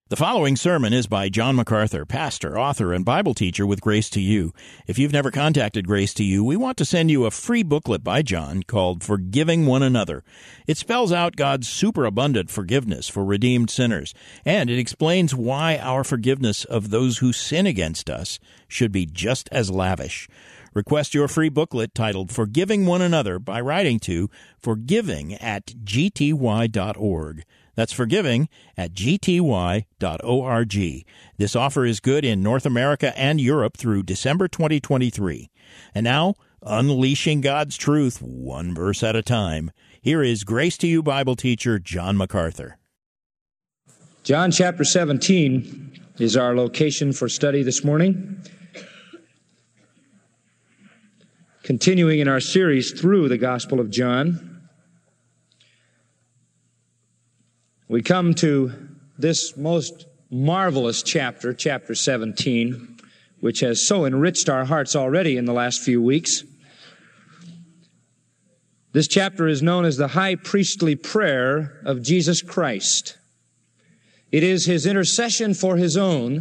The following sermon is by John MacArthur, pastor, author, and Bible teacher with Grace to You. If you've never contacted Grace to You, we want to send you a free booklet by John called Forgiving One Another. It spells out God's superabundant forgiveness for redeemed sinners, and it explains why our forgiveness of those who sin against us should be just as lavish. Request your free booklet titled Forgiving One Another by writing to forgiving@gty.org. That's forgiving@gty.org. This offer is good in North America and Europe through December 2023. And now, unleashing God's truth one verse at a time, here is Grace to You Bible teacher John MacArthur. John chapter 17 is our location for study this morning. Continuing in our series through the Gospel of John, we come to this most marvelous chapter, chapter 17, which has so enriched our hearts already in the last few weeks. This chapter is known as the high priestly prayer of Jesus Christ. It is his intercession for his own,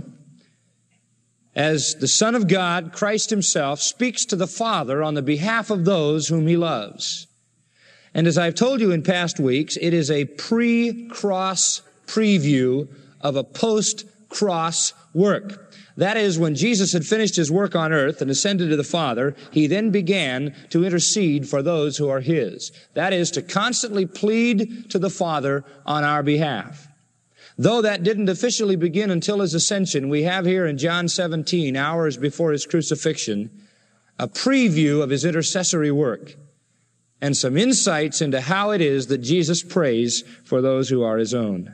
as the Son of God, Christ himself, speaks to the Father on the behalf of those whom he loves. And as I've told you in past weeks, it is a pre-cross preview of a post-cross work. That is, when Jesus had finished his work on earth and ascended to the Father, he then began to intercede for those who are his. That is, to constantly plead to the Father on our behalf. Though that didn't officially begin until his ascension, we have here in John 17, hours before his crucifixion, a preview of his intercessory work and some insights into how it is that Jesus prays for those who are his own.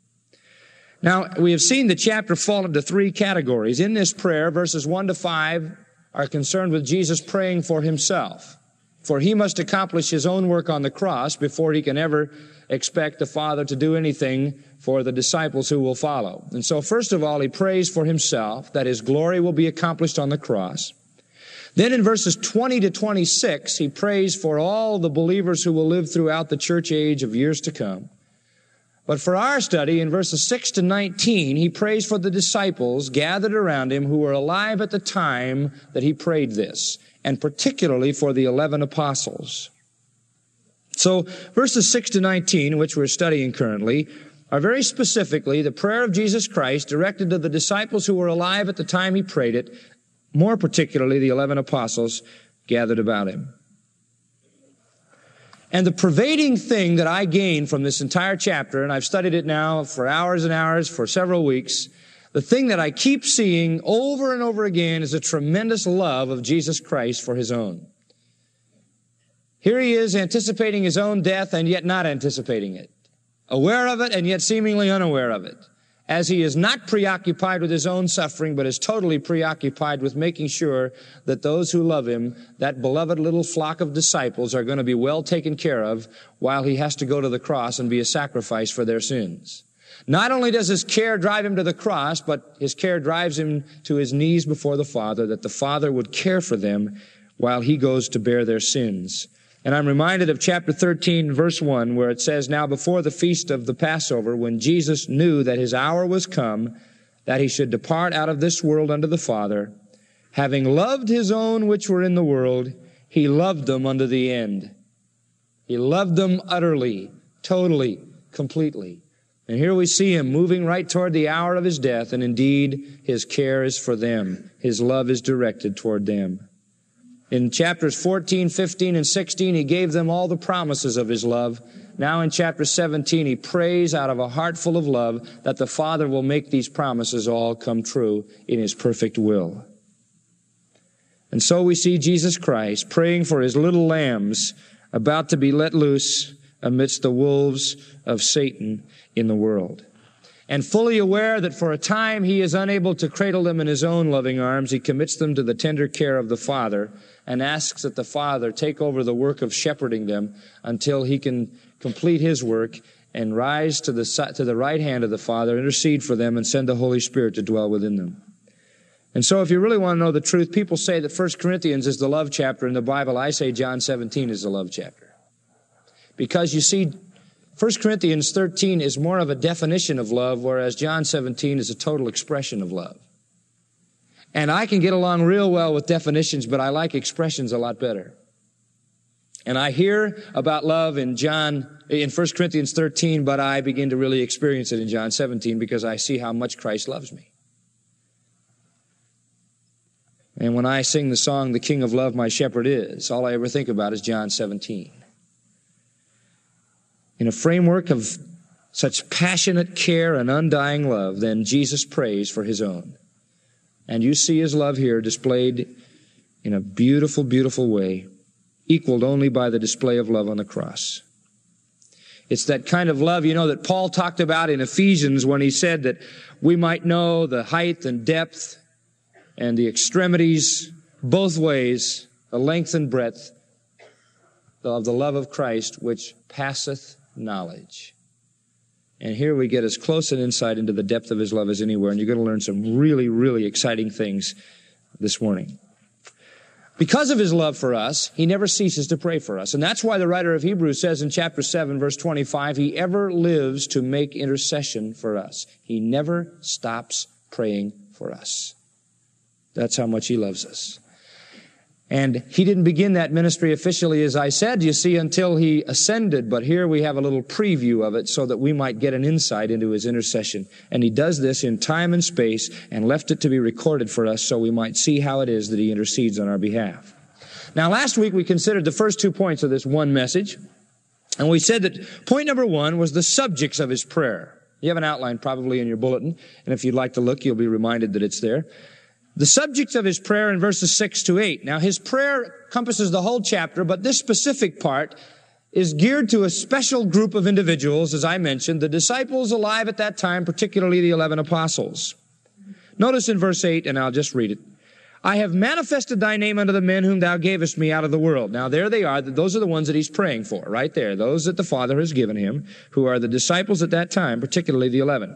Now, we have seen the chapter fall into three categories. In this prayer, verses 1 to 5 are concerned with Jesus praying for himself, for he must accomplish his own work on the cross before he can ever expect the Father to do anything for the disciples who will follow. And so, first of all, he prays for himself, that his glory will be accomplished on the cross. Then in verses 20 to 26, he prays for all the believers who will live throughout the church age of years to come. But for our study, in verses 6 to 19, he prays for the disciples gathered around him who were alive at the time that he prayed this, and particularly for the 11 apostles. So verses 6 to 19, which we're studying currently, are very specifically the prayer of Jesus Christ directed to the disciples who were alive at the time he prayed it, more particularly the 11 apostles gathered about him. And the pervading thing that I gain from this entire chapter, and I've studied it now for hours and hours, for several weeks, the thing that I keep seeing over and over again is a tremendous love of Jesus Christ for his own. Here he is anticipating his own death and yet not anticipating it, aware of it and yet seemingly unaware of it, as he is not preoccupied with his own suffering, but is totally preoccupied with making sure that those who love him, that beloved little flock of disciples, are going to be well taken care of while he has to go to the cross and be a sacrifice for their sins. Not only does his care drive him to the cross, but his care drives him to his knees before the Father, that the Father would care for them while he goes to bear their sins. And I'm reminded of chapter 13, verse 1, where it says, "Now before the feast of the Passover, when Jesus knew that his hour was come, that he should depart out of this world unto the Father, having loved his own which were in the world, he loved them unto the end." He loved them utterly, totally, completely. And here we see him moving right toward the hour of his death, and indeed, his care is for them. His love is directed toward them. In chapters 14, 15, and 16, he gave them all the promises of his love. Now in chapter 17, he prays out of a heart full of love that the Father will make these promises all come true in his perfect will. And so we see Jesus Christ praying for his little lambs about to be let loose amidst the wolves of Satan in the world. And fully aware that for a time he is unable to cradle them in his own loving arms, he commits them to the tender care of the Father and asks that the Father take over the work of shepherding them until he can complete his work and rise to the right hand of the Father, intercede for them, and send the Holy Spirit to dwell within them. And so if you really want to know the truth, people say that 1 Corinthians is the love chapter in the Bible. I say John 17 is the love chapter. Because you see, 1 Corinthians 13 is more of a definition of love, whereas John 17 is a total expression of love. And I can get along real well with definitions, but I like expressions a lot better. And I hear about love in 1 Corinthians 13, but I begin to really experience it in John 17 because I see how much Christ loves me. And when I sing the song, "The King of Love, My Shepherd Is," all I ever think about is John 17. In a framework of such passionate care and undying love, then Jesus prays for his own. And you see his love here displayed in a beautiful, beautiful way, equaled only by the display of love on the cross. It's that kind of love, that Paul talked about in Ephesians when he said that we might know the height and depth and the extremities, both ways, the length and breadth of the love of Christ, which passeth knowledge. And here we get as close an insight into the depth of his love as anywhere, and you're going to learn some really, really exciting things this morning. Because of his love for us, he never ceases to pray for us. And that's why the writer of Hebrews says in chapter 7, verse 25, he ever lives to make intercession for us. He never stops praying for us. That's how much he loves us. And he didn't begin that ministry officially, as I said, you see, until he ascended. But here we have a little preview of it so that we might get an insight into his intercession. And he does this in time and space and left it to be recorded for us so we might see how it is that he intercedes on our behalf. Now, last week we considered the first 2 points of this one message. And we said that point number 1 was the subjects of his prayer. You have an outline probably in your bulletin. And if you'd like to look, you'll be reminded that it's there. The subject of his prayer in verses 6 to 8. Now, his prayer encompasses the whole chapter, but this specific part is geared to a special group of individuals, as I mentioned, the disciples alive at that time, particularly the 11 apostles. Notice in verse 8, and I'll just read it. I have manifested thy name unto the men whom thou gavest me out of the world. Now, there they are. Those are the ones that he's praying for, right there. Those that the Father has given him, who are the disciples at that time, particularly the 11.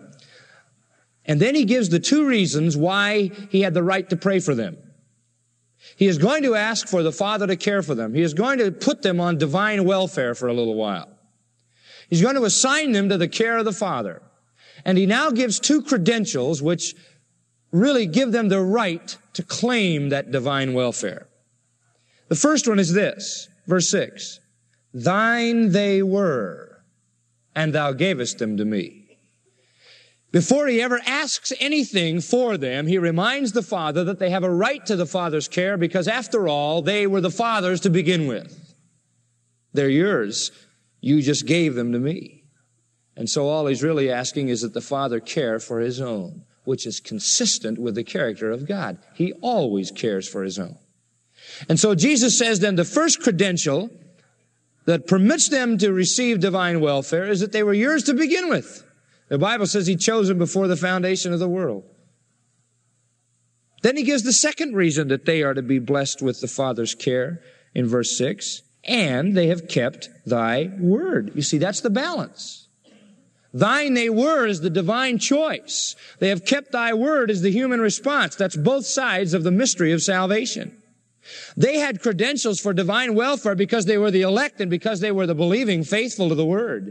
And then he gives the 2 reasons why he had the right to pray for them. He is going to ask for the Father to care for them. He is going to put them on divine welfare for a little while. He's going to assign them to the care of the Father. And he now gives 2 credentials which really give them the right to claim that divine welfare. The first one is this, verse 6. Thine they were, and thou gavest them to me. Before he ever asks anything for them, he reminds the Father that they have a right to the Father's care because, after all, they were the Father's to begin with. They're yours. You just gave them to me. And so all he's really asking is that the Father care for his own, which is consistent with the character of God. He always cares for his own. And so Jesus says then the first credential that permits them to receive divine welfare is that they were yours to begin with. The Bible says he chose them before the foundation of the world. Then he gives the second reason that they are to be blessed with the Father's care in verse 6. And they have kept thy word. You see, that's the balance. Thine they were is the divine choice. They have kept thy word is the human response. That's both sides of the mystery of salvation. They had credentials for divine welfare because they were the elect and because they were the believing faithful to the word.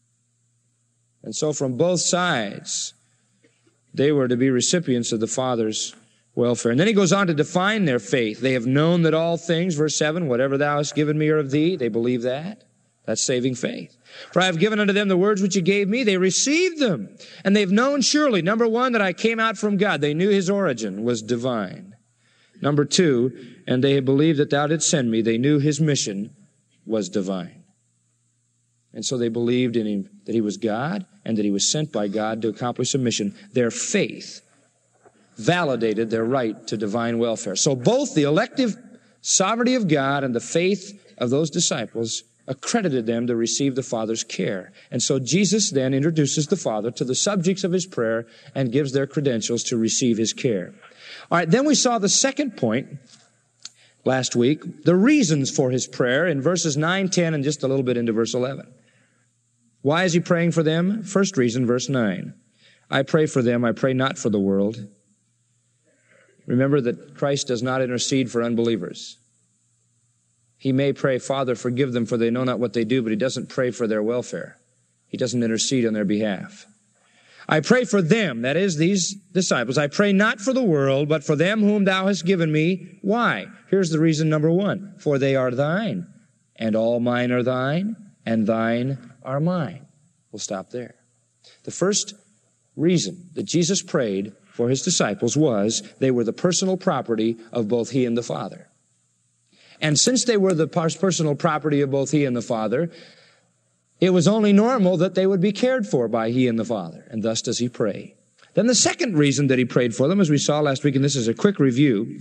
And so from both sides, they were to be recipients of the Father's welfare. And then he goes on to define their faith. They have known that all things, verse 7, whatever thou hast given me are of thee. They believe that. That's saving faith. For I have given unto them the words which you gave me. They received them. And they've known surely, number 1, that I came out from God. They knew his origin was divine. Number 2, and they have believed that thou didst send me. They knew his mission was divine. And so they believed in him, that he was God and that he was sent by God to accomplish a mission. Their faith validated their right to divine welfare. So both the elective sovereignty of God and the faith of those disciples accredited them to receive the Father's care. And so Jesus then introduces the Father to the subjects of his prayer and gives their credentials to receive his care. All right, then we saw the second point last week, the reasons for his prayer in verses 9, 10, and just a little bit into verse 11. Why is he praying for them? First reason, verse 9. I pray for them, I pray not for the world. Remember that Christ does not intercede for unbelievers. He may pray, Father, forgive them, for they know not what they do, but he doesn't pray for their welfare. He doesn't intercede on their behalf. I pray for them, that is, these disciples. I pray not for the world, but for them whom thou hast given me. Why? Here's the reason number one. For they are thine, and all mine are thine, and thine are mine. We'll stop there. The first reason that Jesus prayed for his disciples was they were the personal property of both he and the Father. And since they were the personal property of both he and the Father, it was only normal that they would be cared for by he and the Father, and thus does he pray. Then the second reason that he prayed for them, as we saw last week, and this is a quick review,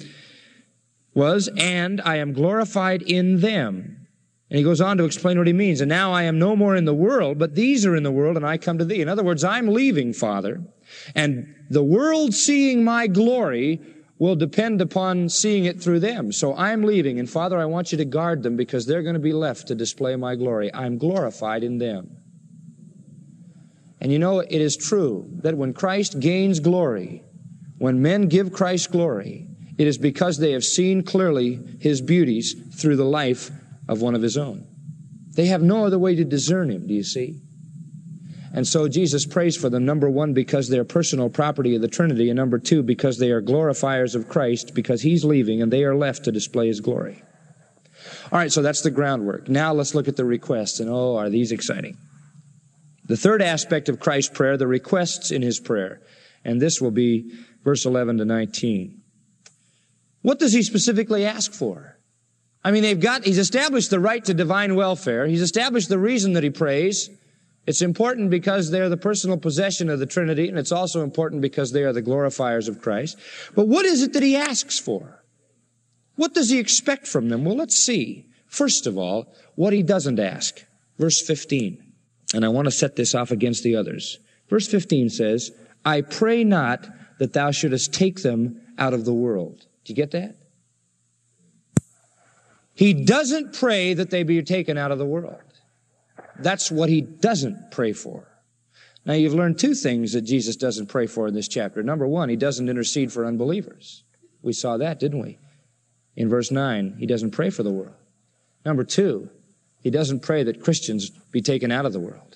was, and I am glorified in them. And he goes on to explain what he means. And now I am no more in the world, but these are in the world, and I come to thee. In other words, I'm leaving, Father, and the world seeing my glory will depend upon seeing it through them. So I'm leaving, and Father, I want you to guard them because they're going to be left to display my glory. I'm glorified in them. And you know, it is true that when Christ gains glory, when men give Christ glory, it is because they have seen clearly his beauties through the life of one of his own. They have no other way to discern him, do you see? And so Jesus prays for them, number one, because they're personal property of the Trinity, and number two, because they are glorifiers of Christ, because he's leaving and they are left to display his glory. All right, so that's the groundwork. Now let's look at the requests, and oh, are these exciting. The third aspect of Christ's prayer, the requests in his prayer, and this will be verse 11 to 19. What does he specifically ask for? I mean, he's established the right to divine welfare. He's established the reason that he prays. It's important because they're the personal possession of the Trinity, and it's also important because they are the glorifiers of Christ. But what is it that he asks for? What does he expect from them? Well, let's see. First of all, what he doesn't ask. Verse 15. And I want to set this off against the others. Verse 15 says, I pray not that thou shouldest take them out of the world. Do you get that? He doesn't pray that they be taken out of the world. That's what he doesn't pray for. Now, you've learned two things that Jesus doesn't pray for in this chapter. Number one, he doesn't intercede for unbelievers. We saw that, didn't we? In verse 9, he doesn't pray for the world. Number two, he doesn't pray that Christians be taken out of the world.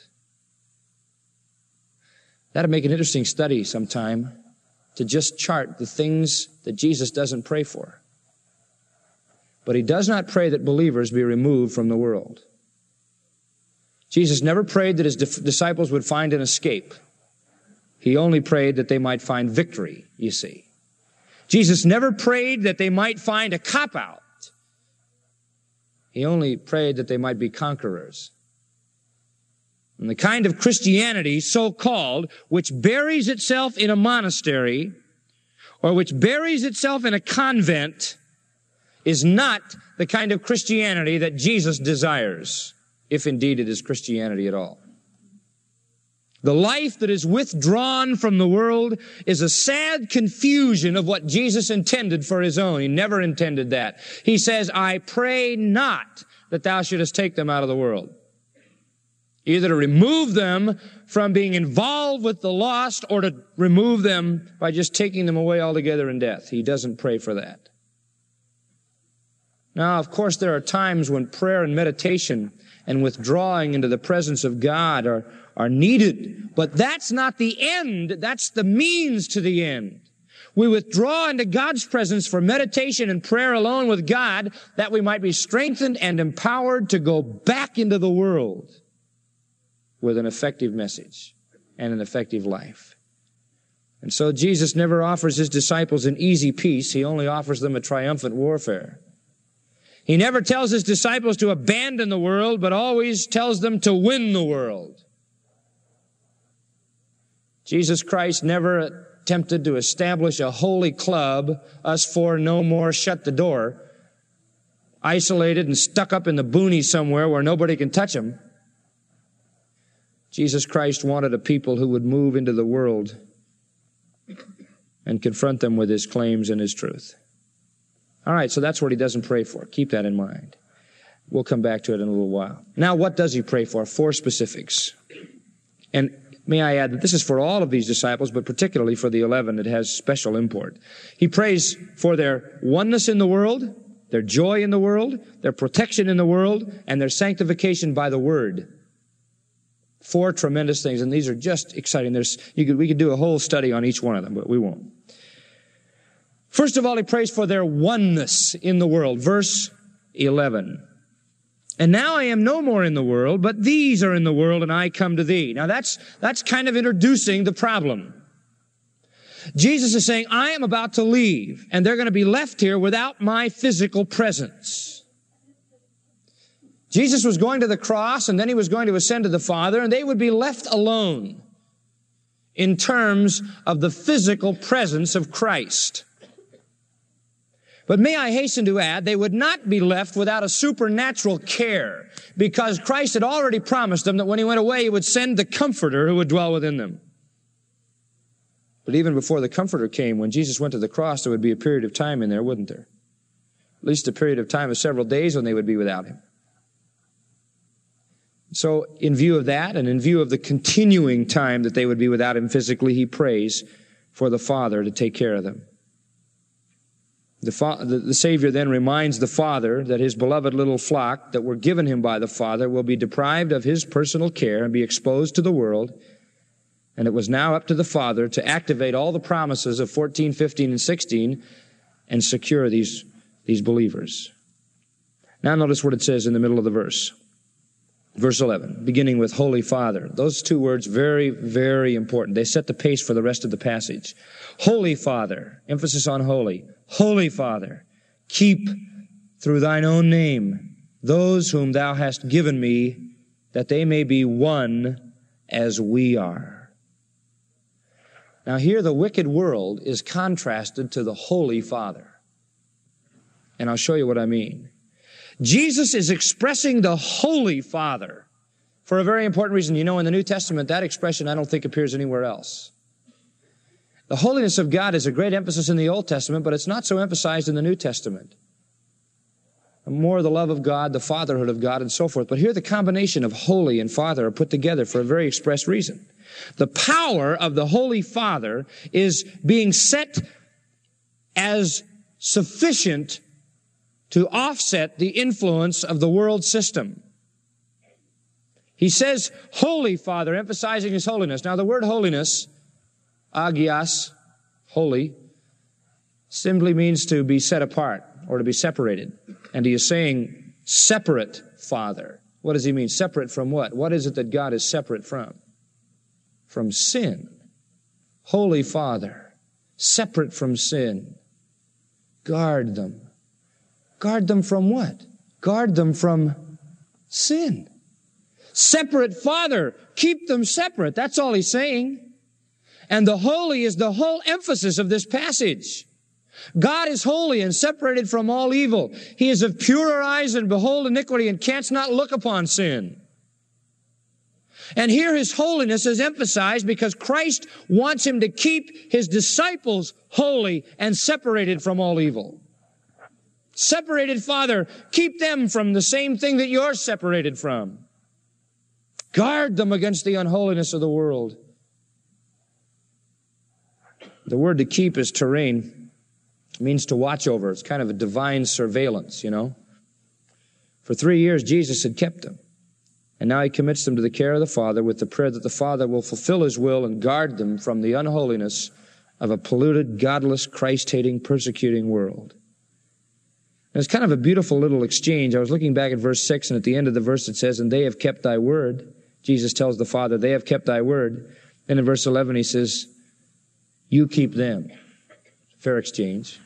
That'd make an interesting study sometime, to just chart the things that Jesus doesn't pray for. But he does not pray that believers be removed from the world. Jesus never prayed that his disciples would find an escape. He only prayed that they might find victory, you see. Jesus never prayed that they might find a cop-out. He only prayed that they might be conquerors. And the kind of Christianity, so-called, which buries itself in a monastery or which buries itself in a convent, is not the kind of Christianity that Jesus desires, if indeed it is Christianity at all. The life that is withdrawn from the world is a sad confusion of what Jesus intended for his own. He never intended that. He says, I pray not that thou shouldest take them out of the world. Either to remove them from being involved with the lost or to remove them by just taking them away altogether in death. He doesn't pray for that. Now, of course, there are times when prayer and meditation and withdrawing into the presence of God are needed. But that's not the end. That's the means to the end. We withdraw into God's presence for meditation and prayer alone with God, that we might be strengthened and empowered to go back into the world with an effective message and an effective life. And so Jesus never offers his disciples an easy peace. He only offers them a triumphant warfare. He never tells his disciples to abandon the world, but always tells them to win the world. Jesus Christ never attempted to establish a holy club, us four no more, shut the door, isolated and stuck up in the boonies somewhere where nobody can touch him. Jesus Christ wanted a people who would move into the world and confront them with his claims and his truth. All right, so that's what he doesn't pray for. Keep that in mind. We'll come back to it in a little while. Now, what does he pray for? 4 specifics. And may I add that this is for all of these disciples, but particularly for the 11, it has special import. He prays for their oneness in the world, their joy in the world, their protection in the world, and their sanctification by the Word. 4 tremendous things, and these are just exciting. We could do a whole study on each one of them, but we won't. First of all, he prays for their oneness in the world. Verse 11. And now I am no more in the world, but these are in the world, and I come to thee. Now that's kind of introducing the problem. Jesus is saying, I am about to leave, and they're going to be left here without my physical presence. Jesus was going to the cross, and then he was going to ascend to the Father, and they would be left alone in terms of the physical presence of Christ. But may I hasten to add, they would not be left without a supernatural care, because Christ had already promised them that when he went away, he would send the Comforter who would dwell within them. But even before the Comforter came, when Jesus went to the cross, there would be a period of time in there, wouldn't there? At least a period of time of several days when they would be without him. So in view of that, and in view of the continuing time that they would be without him physically, he prays for the Father to take care of them. The Savior then reminds the Father that his beloved little flock that were given him by the Father will be deprived of his personal care and be exposed to the world. And it was now up to the Father to activate all the promises of 14, 15, and 16 and secure these believers. Now notice what it says in the middle of the verse. Verse 11, beginning with Holy Father. Those 2 words, very, very important. They set the pace for the rest of the passage. Holy Father, emphasis on holy. Holy Father, keep through thine own name those whom thou hast given me, that they may be one as we are. Now here the wicked world is contrasted to the Holy Father. And I'll show you what I mean. Jesus is expressing the Holy Father for a very important reason. You know, in the New Testament, that expression I don't think appears anywhere else. The holiness of God is a great emphasis in the Old Testament, but it's not so emphasized in the New Testament. More the love of God, the fatherhood of God, and so forth. But here the combination of holy and Father are put together for a very express reason. The power of the Holy Father is being set as sufficient to offset the influence of the world system. He says, Holy Father, emphasizing his holiness. Now the word holiness, agios, holy, simply means to be set apart or to be separated. And he is saying, separate Father. What does he mean? Separate from what? What is it that God is separate from? From sin. Holy Father, separate from sin. Guard them. Guard them from what? Guard them from sin. Separate Father, keep them separate. That's all he's saying. And the holy is the whole emphasis of this passage. God is holy and separated from all evil. He is of purer eyes and behold iniquity and canst not look upon sin. And here his holiness is emphasized because Christ wants him to keep his disciples holy and separated from all evil. Separated Father, keep them from the same thing that you're separated from. Guard them against the unholiness of the world. The word to keep is terrain. It means to watch over. It's kind of a divine surveillance, you know. For 3 years, Jesus had kept them. And now he commits them to the care of the Father with the prayer that the Father will fulfill his will and guard them from the unholiness of a polluted, godless, Christ-hating, persecuting world. And it's kind of a beautiful little exchange. I was looking back at verse 6, and at the end of the verse it says, and they have kept thy word. Jesus tells the Father, they have kept thy word. And in verse 11 he says, you keep them. Fair exchange.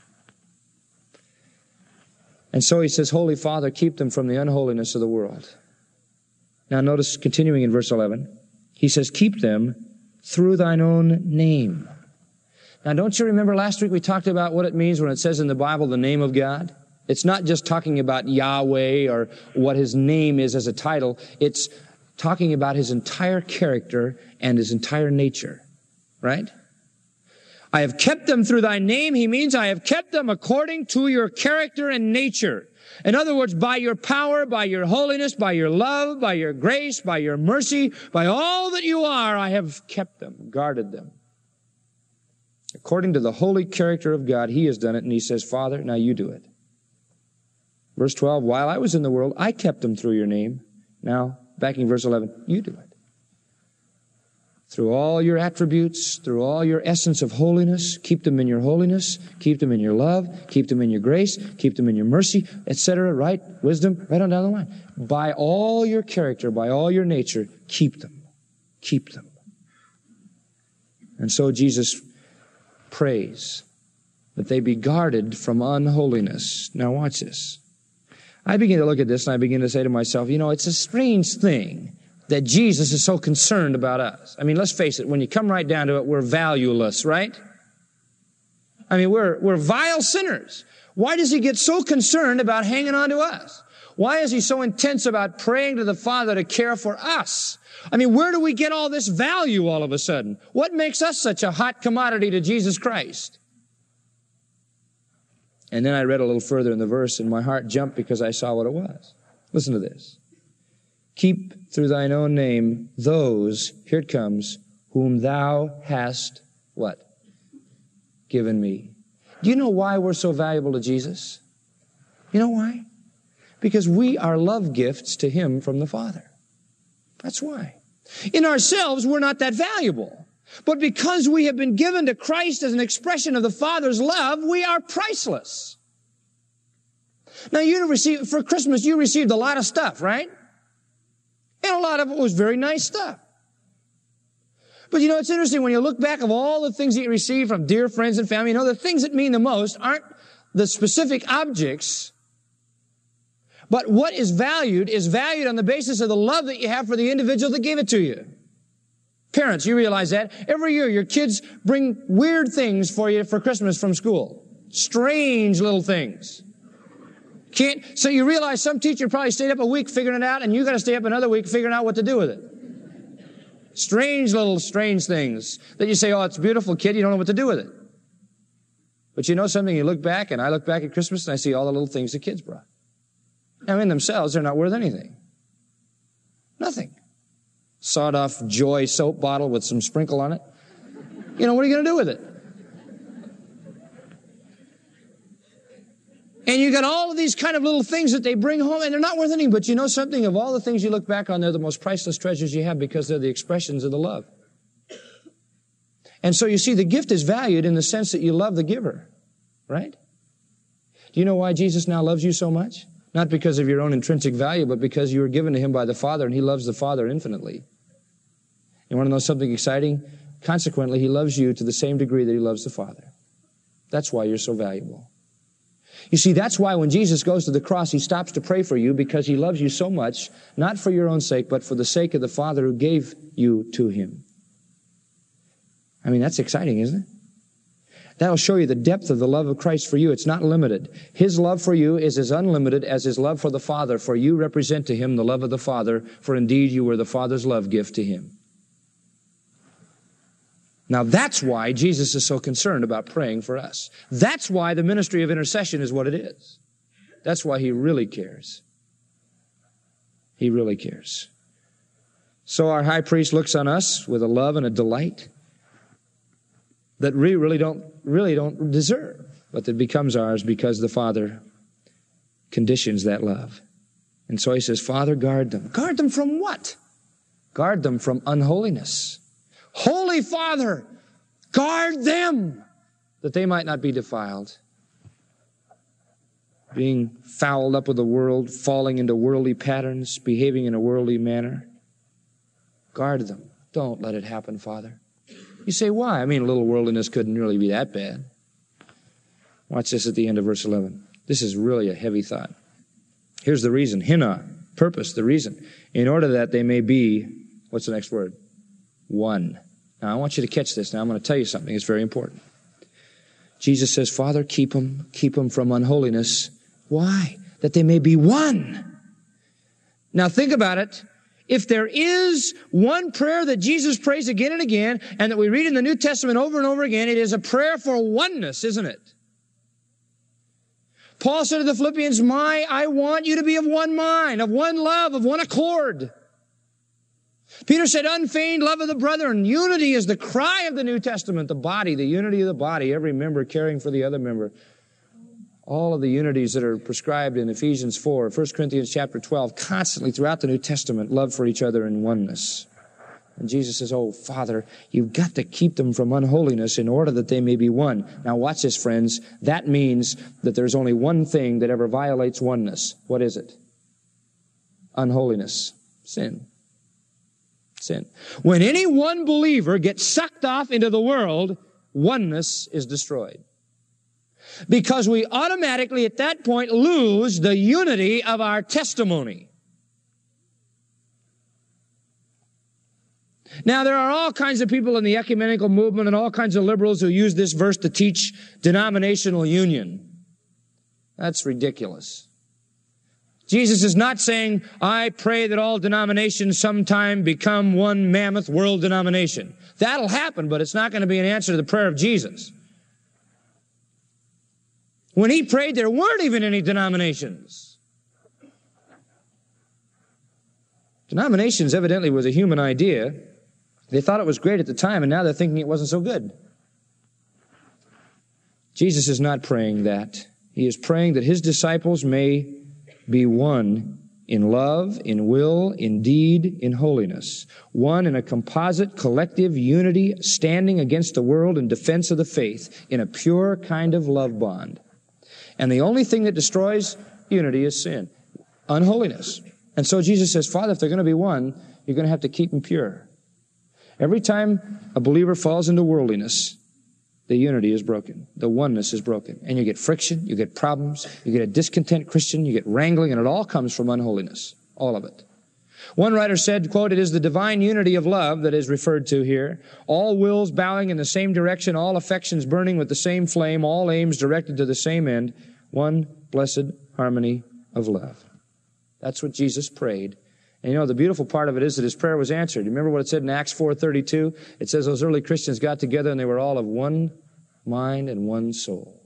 And so he says, Holy Father, keep them from the unholiness of the world. Now notice, continuing in verse 11, he says, keep them through thine own name. Now don't you remember last week we talked about what it means when it says in the Bible, the name of God? It's not just talking about Yahweh or what his name is as a title. It's talking about his entire character and his entire nature. Right? I have kept them through thy name. He means I have kept them according to your character and nature. In other words, by your power, by your holiness, by your love, by your grace, by your mercy, by all that you are, I have kept them, guarded them. According to the holy character of God, he has done it, and he says, Father, now you do it. Verse 12, while I was in the world, I kept them through your name. Now, back in verse 11, you do it. through all your attributes, through all your essence of holiness. Keep them in your holiness. Keep them in your love. Keep them in your grace. Keep them in your mercy, etc. Right? Wisdom, right on down the line. By all your character, by all your nature, keep them. Keep them. And so Jesus prays that they be guarded from unholiness. Now watch this. I begin to look at this and I begin to say to myself, it's a strange thing that Jesus is so concerned about us. I mean, let's face it, when you come right down to it, we're valueless, right? I mean, we're vile sinners. Why does he get so concerned about hanging on to us? Why is he so intense about praying to the Father to care for us? I mean, where do we get all this value all of a sudden? What makes us such a hot commodity to Jesus Christ? And then I read a little further in the verse and my heart jumped because I saw what it was. Listen to this. Keep through thine own name those, here it comes, whom thou hast, what? Given me. Do you know why we're so valuable to Jesus? You know why? Because we are love gifts to him from the Father. That's why. In ourselves, we're not that valuable. But because we have been given to Christ as an expression of the Father's love, we are priceless. Now, for Christmas, you received a lot of stuff, right? And a lot of it was very nice stuff. But it's interesting when you look back of all the things that you receive from dear friends and family, the things that mean the most aren't the specific objects, but what is valued on the basis of the love that you have for the individual that gave it to you. Parents, you realize that? Every year your kids bring weird things for you for Christmas from school. Strange little things. So you realize some teacher probably stayed up a week figuring it out, and you got to stay up another week figuring out what to do with it. Strange things that you say, oh, it's beautiful, kid, you don't know what to do with it. But you know something, you look back, and I look back at Christmas, and I see all the little things the kids brought. Now, in themselves, they're not worth anything. Nothing. Sawed-off Joy soap bottle with some sprinkle on it. What are you going to do with it? And you got all of these kind of little things that they bring home, and they're not worth anything. But you know something? Of all the things you look back on, they're the most priceless treasures you have because they're the expressions of the love. And so you see, the gift is valued in the sense that you love the giver, right? Do you know why Jesus now loves you so much? Not because of your own intrinsic value, but because you were given to him by the Father, and he loves the Father infinitely. You want to know something exciting? Consequently, he loves you to the same degree that he loves the Father. That's why you're so valuable. You see, that's why when Jesus goes to the cross, he stops to pray for you because he loves you so much, not for your own sake, but for the sake of the Father who gave you to him. I mean, that's exciting, isn't it? That'll show you the depth of the love of Christ for you. It's not limited. His love for you is as unlimited as his love for the Father, for you represent to him the love of the Father, for indeed you were the Father's love gift to him. Now that's why Jesus is so concerned about praying for us. That's why the ministry of intercession is what it is. That's why he really cares. He really cares. So our high priest looks on us with a love and a delight that we really don't deserve, but that becomes ours because the Father conditions that love. And so he says, Father, guard them. Guard them from what? Guard them from unholiness. Holy Father, guard them that they might not be defiled, being fouled up with the world, falling into worldly patterns, behaving in a worldly manner. Guard them. Don't let it happen, Father. You say, why? I mean, a little worldliness couldn't really be that bad. Watch this at the end of verse 11. This is really a heavy thought. Here's the reason. Hina, purpose, the reason. In order that they may be, what's the next word? One. Now, I want you to catch this. Now, I'm going to tell you something. It's very important. Jesus says, Father, keep them from unholiness. Why? That they may be one. Now, think about it. If there is one prayer that Jesus prays again and again, and that we read in the New Testament over and over again, it is a prayer for oneness, isn't it? Paul said to the Philippians, I want you to be of one mind, of one love, of one accord. Peter said, unfeigned love of the brethren. Unity is the cry of the New Testament, the body, the unity of the body, every member caring for the other member. All of the unities that are prescribed in Ephesians 4, 1 Corinthians chapter 12, constantly throughout the New Testament, love for each other in oneness. And Jesus says, oh, Father, you've got to keep them from unholiness in order that they may be one. Now watch this, friends. That means that there's only one thing that ever violates oneness. What is it? Unholiness. Sin. Sin. When any one believer gets sucked off into the world, oneness is destroyed. Because we automatically at that point lose the unity of our testimony. Now, there are all kinds of people in the ecumenical movement and all kinds of liberals who use this verse to teach denominational union. That's ridiculous. Jesus is not saying, I pray that all denominations sometime become one mammoth world denomination. That'll happen, but it's not going to be an answer to the prayer of Jesus. When he prayed, there weren't even any denominations. Denominations evidently was a human idea. They thought it was great at the time, and now they're thinking it wasn't so good. Jesus is not praying that. He is praying that his disciples may be one in love, in will, in deed, in holiness. One in a composite, collective unity, standing against the world in defense of the faith, in a pure kind of love bond. And the only thing that destroys unity is sin, unholiness. And so Jesus says, Father, if they're going to be one, you're going to have to keep them pure. Every time a believer falls into worldliness, the unity is broken. The oneness is broken. And you get friction, you get problems, you get a discontent Christian, you get wrangling, and it all comes from unholiness. All of it. One writer said, quote, it is the divine unity of love that is referred to here. All wills bowing in the same direction, all affections burning with the same flame, all aims directed to the same end. One blessed harmony of love. That's what Jesus prayed. And you know, the beautiful part of it is that his prayer was answered. You remember what it said in Acts 4:32? It says those early Christians got together and they were all of one mind and one soul.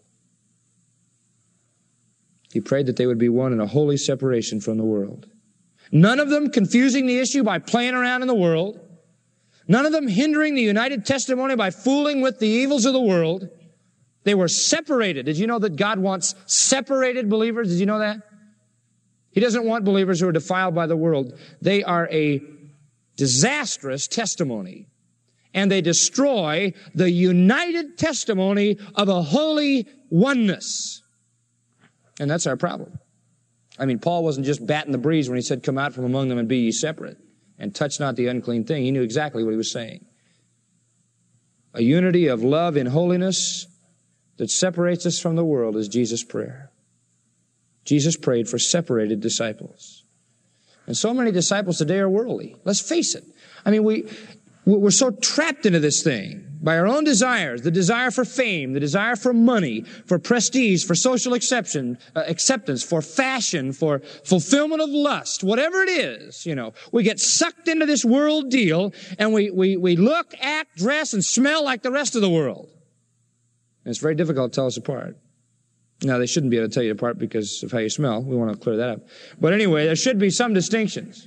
He prayed that they would be one in a holy separation from the world. None of them confusing the issue by playing around in the world. None of them hindering the united testimony by fooling with the evils of the world. They were separated. Did you know that God wants separated believers? Did you know that? He doesn't want believers who are defiled by the world. They are a disastrous testimony. And they destroy the united testimony of a holy oneness. And that's our problem. I mean, Paul wasn't just batting the breeze when he said, come out from among them and be ye separate, and touch not the unclean thing. He knew exactly what he was saying. A unity of love in holiness that separates us from the world is Jesus' prayer. Jesus prayed for separated disciples. And so many disciples today are worldly. Let's face it. I mean, we're so trapped into this thing by our own desires, the desire for fame, the desire for money, for prestige, for social acceptance, for fashion, for fulfillment of lust, whatever it is, you know. We get sucked into this world deal and we look, act, dress, and smell like the rest of the world. And it's very difficult to tell us apart. Now, they shouldn't be able to tell you apart because of how you smell. We want to clear that up. But anyway, there should be some distinctions.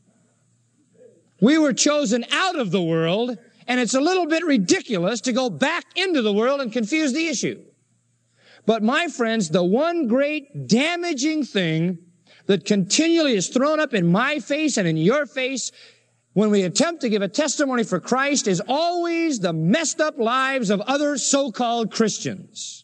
We were chosen out of the world, and it's a little bit ridiculous to go back into the world and confuse the issue. But my friends, the one great damaging thing that continually is thrown up in my face and in your face when we attempt to give a testimony for Christ is always the messed up lives of other so-called Christians.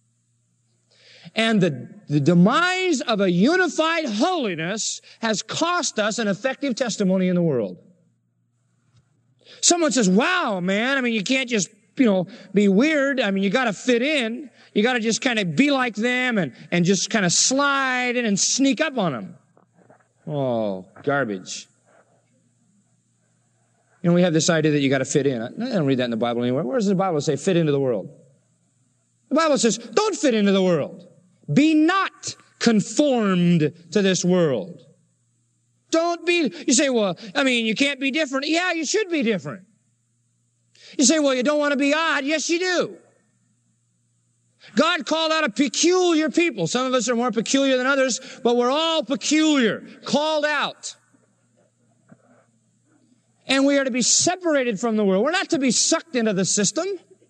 And the demise of a unified holiness has cost us an effective testimony in the world. Someone says, wow, man, I mean, you can't just, be weird. I mean, you got to fit in. You got to just kind of be like them and just kind of slide in and sneak up on them. Oh, garbage. We have this idea that you got to fit in. I don't read that in the Bible anywhere. Where does the Bible say fit into the world? The Bible says, don't fit into the world. Be not conformed to this world. Don't be, you say, well, I mean, you can't be different. Yeah, you should be different. You say, well, you don't want to be odd. Yes, you do. God called out a peculiar people. Some of us are more peculiar than others, but we're all peculiar, called out. And we are to be separated from the world. We're not to be sucked into the system.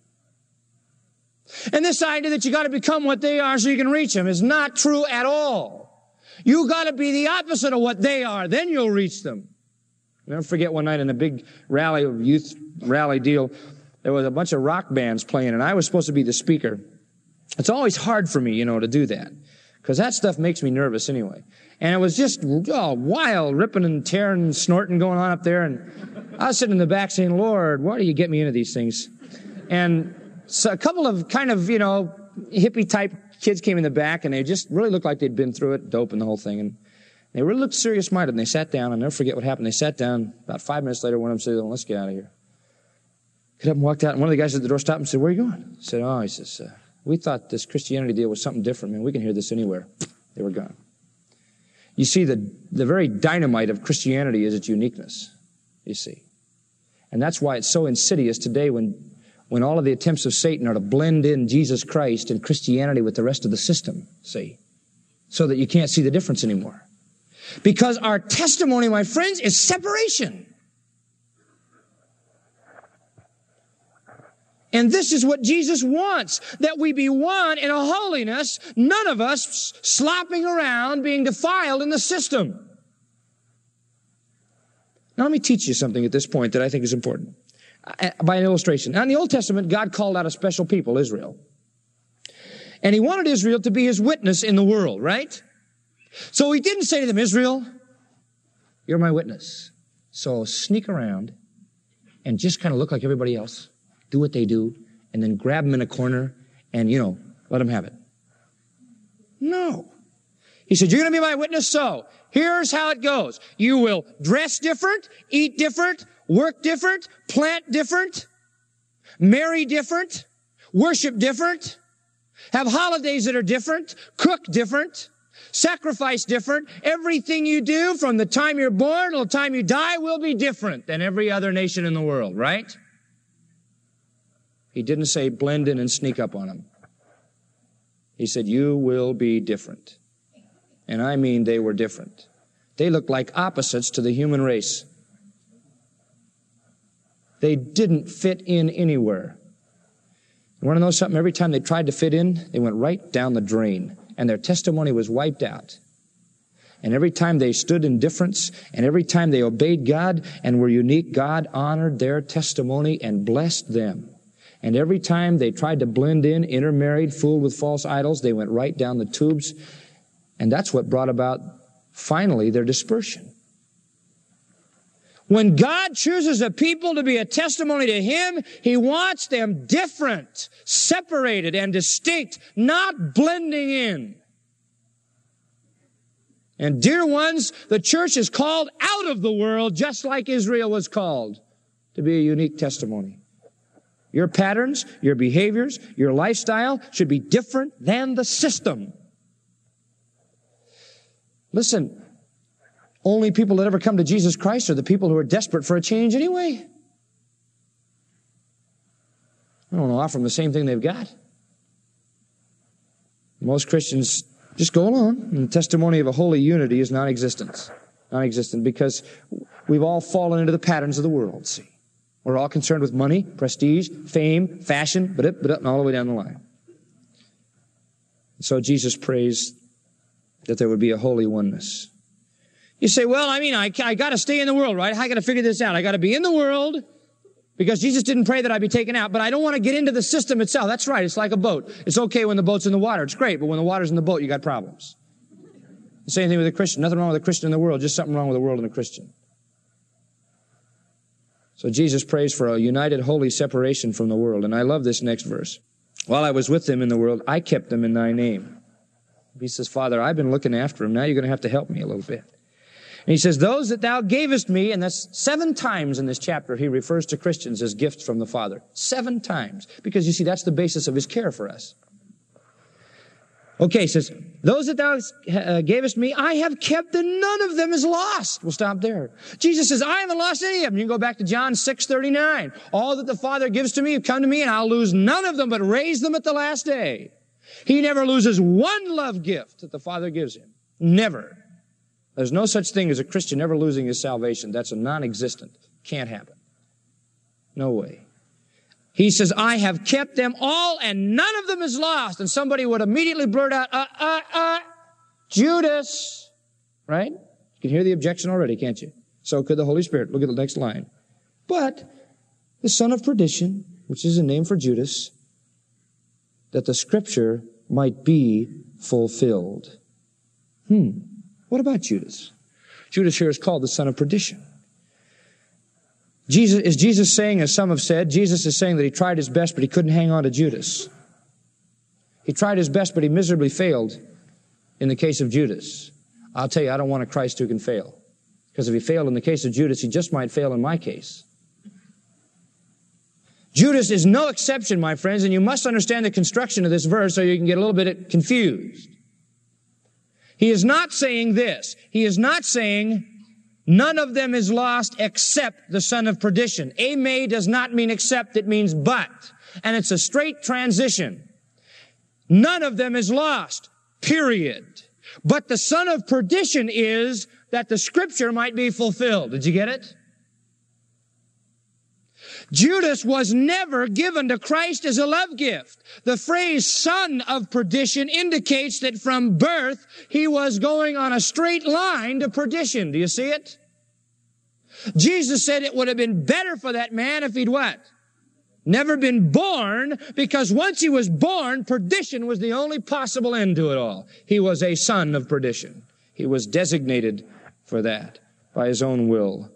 And this idea that you got to become what they are so you can reach them is not true at all. You got to be the opposite of what they are. Then you'll reach them. I'll never forget one night in a big rally, youth rally deal, there was a bunch of rock bands playing, and I was supposed to be the speaker. It's always hard for me, to do that, because that stuff makes me nervous anyway. And it was just wild, ripping and tearing and snorting going on up there, and I was sitting in the back saying, Lord, why do you get me into these things? And so a couple of kind of, hippie-type kids came in the back, and they just really looked like they'd been through it, dope and the whole thing, and they really looked serious-minded, and they sat down. I'll never forget what happened. They sat down. About 5 minutes later, one of them said, let's get out of here. Got up and walked out, and one of the guys at the door stopped and said, where are you going? I said, he says, we thought this Christianity deal was something different, man. We can hear this anywhere. They were gone. You see, the very dynamite of Christianity is its uniqueness, you see. And that's why it's so insidious today when all of the attempts of Satan are to blend in Jesus Christ and Christianity with the rest of the system, see, so that you can't see the difference anymore. Because our testimony, my friends, is separation. And this is what Jesus wants, that we be one in a holiness, none of us slopping around being defiled in the system. Now let me teach you something at this point that I think is important. By an illustration. Now in the Old Testament, God called out a special people, Israel. And He wanted Israel to be His witness in the world, right? So He didn't say to them, Israel, you're my witness. So sneak around and just kind of look like everybody else. Do what they do, and then grab them in a corner and, let them have it. No. He said, you're going to be my witness, so here's how it goes. You will dress different, eat different, work different, plant different, marry different, worship different, have holidays that are different, cook different, sacrifice different. Everything you do from the time you're born till the time you die will be different than every other nation in the world, right? He didn't say blend in and sneak up on them. He said, you will be different. And I mean they were different. They looked like opposites to the human race. They didn't fit in anywhere. You want to know something? Every time they tried to fit in, they went right down the drain. And their testimony was wiped out. And every time they stood in difference, and every time they obeyed God and were unique, God honored their testimony and blessed them. And every time they tried to blend in, intermarried, fooled with false idols, they went right down the tubes. And that's what brought about, finally, their dispersion. When God chooses a people to be a testimony to Him, He wants them different, separated, and distinct, not blending in. And dear ones, the church is called out of the world, just like Israel was called, to be a unique testimony. Your patterns, your behaviors, your lifestyle should be different than the system. Listen, only people that ever come to Jesus Christ are the people who are desperate for a change anyway. I don't offer them the same thing they've got. Most Christians just go along, and the testimony of a holy unity is non-existent. Non-existent because we've all fallen into the patterns of the world, see. We're all concerned with money, prestige, fame, fashion, and all the way down the line. So Jesus prays that there would be a holy oneness. You say, well, I got to stay in the world, right? I got to figure this out. I got to be in the world because Jesus didn't pray that I be taken out, but I don't want to get into the system itself. That's right. It's like a boat. It's okay when the boat's in the water. It's great, but when the water's in the boat, you got problems. The same thing with a Christian. Nothing wrong with a Christian in the world, just something wrong with the world and a Christian. So Jesus prays for a united, holy separation from the world. And I love this next verse. While I was with them in the world, I kept them in thy name. He says, Father, I've been looking after them. Now you're going to have to help me a little bit. And he says, those that thou gavest me, and that's 7 times in this chapter, he refers to Christians as gifts from the Father. 7 times. Because you see, that's the basis of His care for us. Okay, he says, those that thou gavest me, I have kept, and none of them is lost. We'll stop there. Jesus says, I haven't lost any of them. You can go back to John 6:39. All that the Father gives to me have come to me, and I'll lose none of them, but raise them at the last day. He never loses one love gift that the Father gives Him. Never. There's no such thing as a Christian ever losing his salvation. That's a non-existent. Can't happen. No way. He says, I have kept them all and none of them is lost. And somebody would immediately blurt out, Judas. Right? You can hear the objection already, can't you? So could the Holy Spirit. Look at the next line. But the son of perdition, which is a name for Judas, that the Scripture might be fulfilled. What about Judas? Judas here is called the son of perdition. Is Jesus saying, as some have said, Jesus is saying that he tried his best, but he couldn't hang on to Judas. He tried his best, but he miserably failed in the case of Judas. I'll tell you, I don't want a Christ who can fail. Because if he failed in the case of Judas, he just might fail in my case. Judas is no exception, my friends, and you must understand the construction of this verse so you can get a little bit confused. He is not saying this. He is not saying none of them is lost except the son of perdition. Ame does not mean except, it means but. And it's a straight transition. None of them is lost, period. But the son of perdition is that the Scripture might be fulfilled. Did you get it? Judas was never given to Christ as a love gift. The phrase son of perdition indicates that from birth he was going on a straight line to perdition. Do you see it? Jesus said it would have been better for that man if he'd what? Never been born, because once he was born, perdition was the only possible end to it all. He was a son of perdition. He was designated for that by his own will.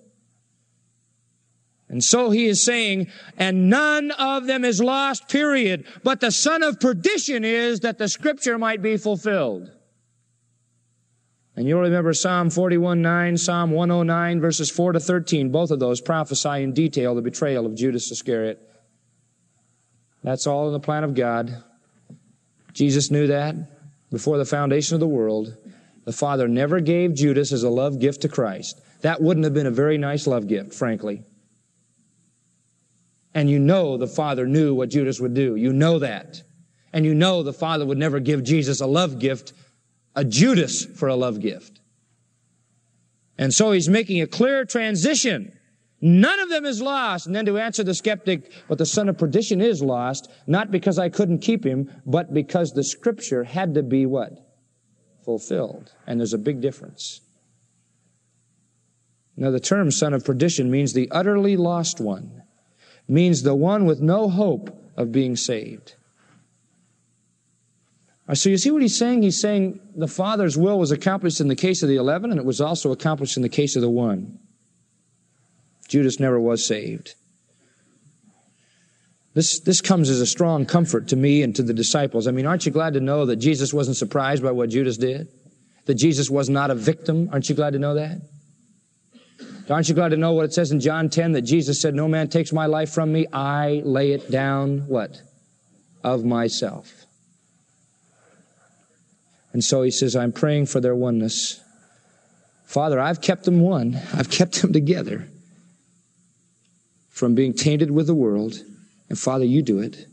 And so he is saying, and none of them is lost, period. But the son of perdition is that the Scripture might be fulfilled. And you'll remember Psalm 41:9, Psalm 109, verses 4 to 13. Both of those prophesy in detail the betrayal of Judas Iscariot. That's all in the plan of God. Jesus knew that before the foundation of the world. The Father never gave Judas as a love gift to Christ. That wouldn't have been a very nice love gift, frankly. And you know the Father knew what Judas would do. You know that. And you know the Father would never give Jesus a love gift, a Judas for a love gift. And so he's making a clear transition. None of them is lost. And then to answer the skeptic, but the son of perdition is lost, not because I couldn't keep him, but because the Scripture had to be what? Fulfilled. And there's a big difference. Now the term son of perdition means the utterly lost one. Means the one with no hope of being saved. So you see what he's saying? He's saying the Father's will was accomplished in the case of the 11, and it was also accomplished in the case of the one. Judas never was saved. This comes as a strong comfort to me and to the disciples. I mean, aren't you glad to know that Jesus wasn't surprised by what Judas did? That Jesus was not a victim? Aren't you glad to know that? Aren't you glad to know what it says in John 10, that Jesus said, no man takes my life from me, I lay it down, what? Of myself. And so he says, I'm praying for their oneness. Father, I've kept them one. I've kept them together from being tainted with the world. And Father, you do it.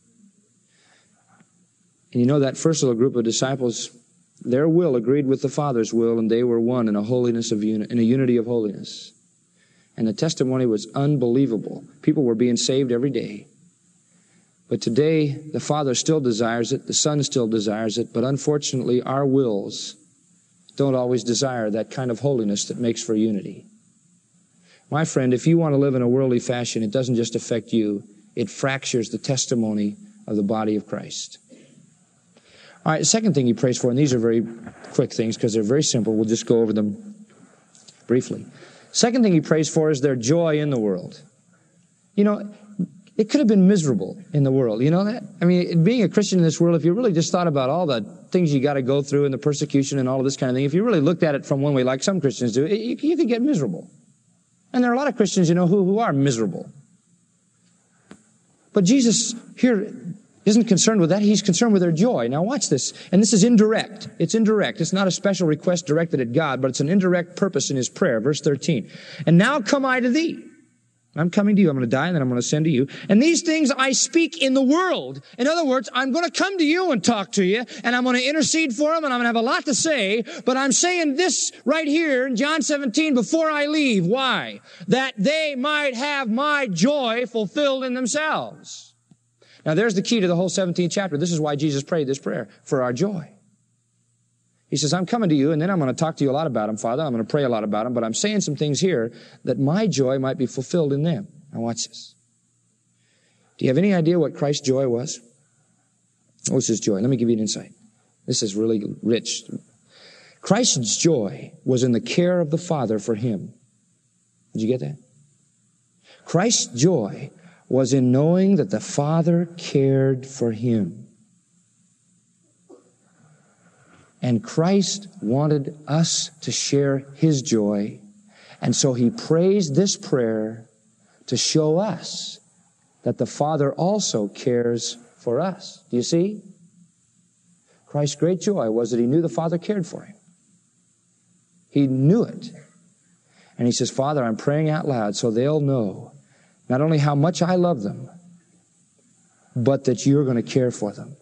And you know that first little group of disciples, their will agreed with the Father's will, and they were one in a holiness of in a unity of holiness. And the testimony was unbelievable. People were being saved every day. But today, the Father still desires it, the Son still desires it, but unfortunately, our wills don't always desire that kind of holiness that makes for unity. My friend, if you want to live in a worldly fashion, it doesn't just affect you, it fractures the testimony of the body of Christ. All right, the second thing he prays for, and these are very quick things because they're very simple. We'll just go over them briefly. Second thing he prays for is their joy in the world. You know, it could have been miserable in the world. You know that? I mean, being a Christian in this world, if you really just thought about all the things you got to go through and the persecution and all of this kind of thing, if you really looked at it from one way, like some Christians do, you could get miserable. And there are a lot of Christians, you know, who are miserable. But Jesus here isn't concerned with that. He's concerned with their joy. Now watch this. And this is indirect. It's indirect. It's not a special request directed at God, but it's an indirect purpose in his prayer. Verse 13. And now come I to thee. I'm coming to you. I'm going to die and then I'm going to send to you. And these things I speak in the world. In other words, I'm going to come to you and talk to you, and I'm going to intercede for them, and I'm going to have a lot to say, but I'm saying this right here in John 17 before I leave. Why? That they might have my joy fulfilled in themselves. Now there's the key to the whole 17th chapter. This is why Jesus prayed this prayer, for our joy. He says, I'm coming to you, and then I'm going to talk to you a lot about them, Father. I'm going to pray a lot about them, but I'm saying some things here that my joy might be fulfilled in them. Now watch this. Do you have any idea what Christ's joy was? What was his joy? Let me give you an insight. This is really rich. Christ's joy was in the care of the Father for him. Did you get that? Christ's joy was in knowing that the Father cared for him. And Christ wanted us to share his joy. And so he prays this prayer to show us that the Father also cares for us. Do you see? Christ's great joy was that he knew the Father cared for him. He knew it. And he says, Father, I'm praying out loud so they'll know not only how much I love them, but that you're going to care for them.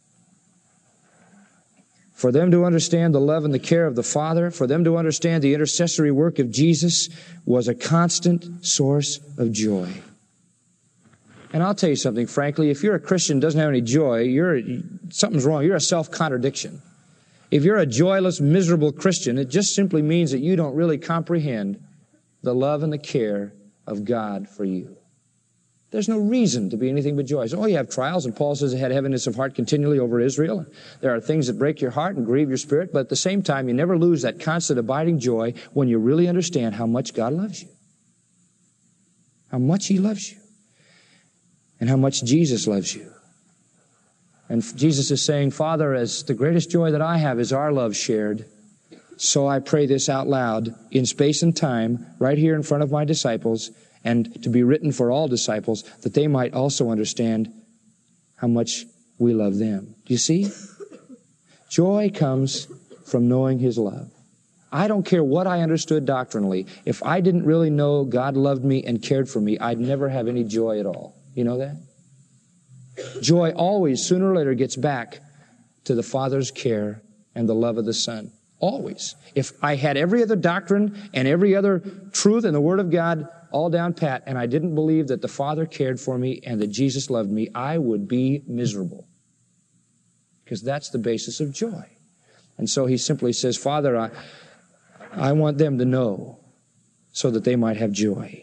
For them to understand the love and the care of the Father, for them to understand the intercessory work of Jesus was a constant source of joy. And I'll tell you something, frankly, if you're a Christian who doesn't have any joy, something's wrong. You're a self-contradiction. If you're a joyless, miserable Christian, it just simply means that you don't really comprehend the love and the care of God for you. There's no reason to be anything but joy. So, you have trials, and Paul says he had heaviness of heart continually over Israel. There are things that break your heart and grieve your spirit, but at the same time, you never lose that constant abiding joy when you really understand how much God loves you. How much he loves you. And how much Jesus loves you. And Jesus is saying, Father, as the greatest joy that I have is our love shared, so I pray this out loud in space and time, right here in front of my disciples, and to be written for all disciples, that they might also understand how much we love them. Do you see? Joy comes from knowing his love. I don't care what I understood doctrinally. If I didn't really know God loved me and cared for me, I'd never have any joy at all. You know that? Joy always, sooner or later, gets back to the Father's care and the love of the Son. Always. If I had every other doctrine and every other truth in the Word of God all down pat, and I didn't believe that the Father cared for me and that Jesus loved me, I would be miserable. Because that's the basis of joy. And so he simply says, Father, I want them to know so that they might have joy.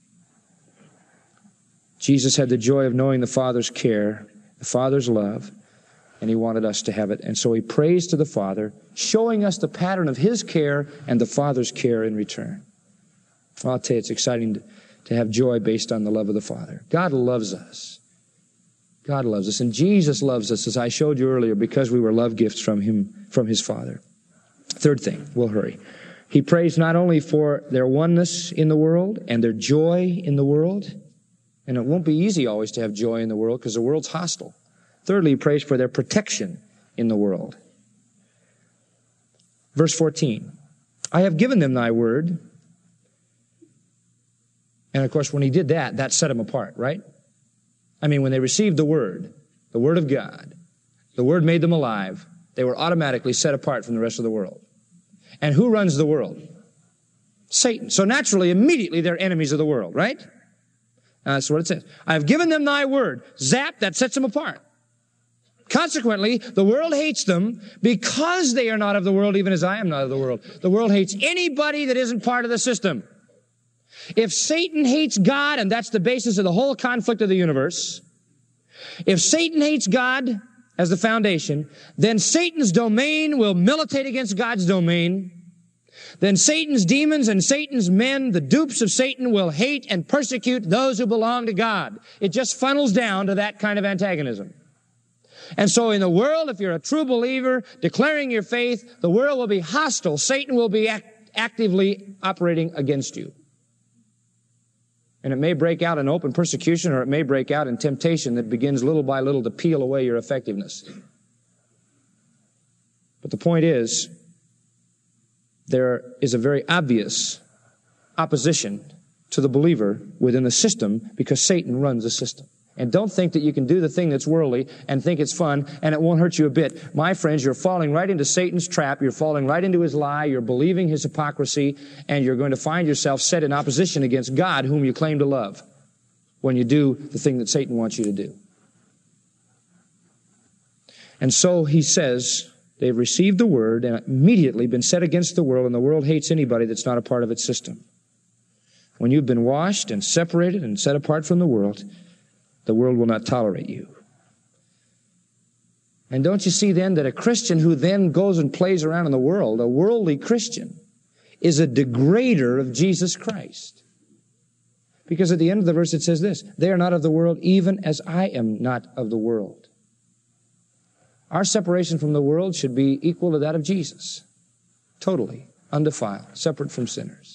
Jesus had the joy of knowing the Father's care, the Father's love, and he wanted us to have it. And so he prays to the Father, showing us the pattern of his care and the Father's care in return. Well, I'll tell you, it's exciting to have joy based on the love of the Father. God loves us. God loves us. And Jesus loves us, as I showed you earlier, because we were love gifts from him, from his Father. Third thing, we'll hurry. He prays not only for their oneness in the world and their joy in the world, and it won't be easy always to have joy in the world because the world's hostile. Thirdly, he prays for their protection in the world. Verse 14, I have given them thy word. And of course, when he did that, that set them apart, right? I mean, when they received the word of God, the word made them alive, they were automatically set apart from the rest of the world. And who runs the world? Satan. So naturally, immediately, they're enemies of the world, right? That's what it says. I have given them thy word. Zap, that sets them apart. Consequently, the world hates them because they are not of the world, even as I am not of the world. The world hates anybody that isn't part of the system. If Satan hates God, and that's the basis of the whole conflict of the universe, if Satan hates God as the foundation, then Satan's domain will militate against God's domain. Then Satan's demons and Satan's men, the dupes of Satan, will hate and persecute those who belong to God. It just funnels down to that kind of antagonism. And so in the world, if you're a true believer, declaring your faith, the world will be hostile. Satan will be actively operating against you. And it may break out in open persecution, or it may break out in temptation that begins little by little to peel away your effectiveness. But the point is, there is a very obvious opposition to the believer within the system because Satan runs the system. And don't think that you can do the thing that's worldly and think it's fun and it won't hurt you a bit. My friends, you're falling right into Satan's trap. You're falling right into his lie. You're believing his hypocrisy, and you're going to find yourself set in opposition against God, whom you claim to love, when you do the thing that Satan wants you to do. And so he says They've received the Word and immediately been set against the world, and the world hates anybody that's not a part of its system. When you've been washed and separated and set apart from the world will not tolerate you. And don't you see then that a Christian who then goes and plays around in the world, a worldly Christian, is a degrader of Jesus Christ? Because at the end of the verse it says this, they are not of the world even as I am not of the world. Our separation from the world should be equal to that of Jesus. Totally, undefiled, separate from sinners.